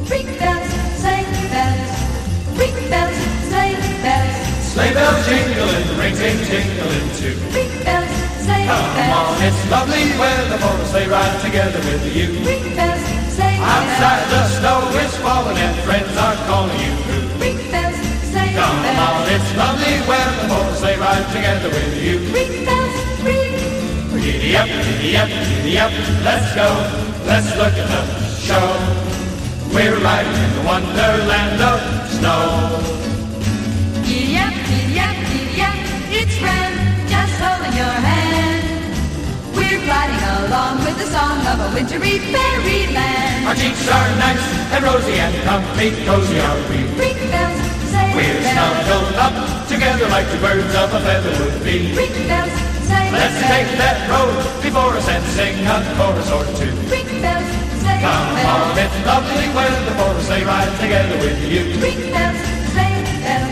Ring bells, sleigh bells. Ring bells, sleigh bells. Sleigh bells jingling, ring ting tingling too. Ring bells, sleigh bells. Come on, it's lovely weather for a sleigh ride together with you. Ring bells, sleigh bells. Outside the snow is falling and friends are calling you through. Ring bells, sleigh bells. Come on, it's lovely weather for a sleigh ride together with you. Ring bells, ring. Giddy up, giddy up, giddy up, let's go, let's look at the show. We're riding in the wonderland of snow. Giddy up, giddy up, giddy up, it's grand, just holding your hand. We're gliding along with the song of a wintry fairyland. Our cheeks are nice and rosy and comfy, cozy are we. Ring bells, sleigh We're bells. snuggled up together like two birds of a feather would be. Ring bells, sleigh Let's bells. take that road before us and sing a chorus or two. Ring bells, sleigh Come bells. on, it's lovely weather for a sleigh ride together with you. Ring bells, sleigh bells.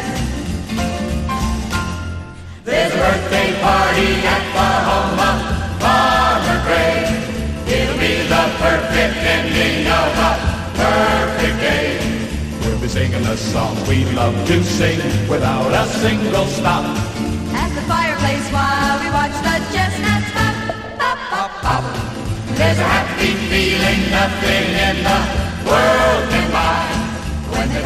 There's a birthday party at the home of Farmer Gray. It'll be the perfect ending of a perfect day. We'll be singing a song we love to sing without a single stop. At the fireplace while we watch the chestnuts pop, pop, pop, pop. There's a happy feeling nothing in the world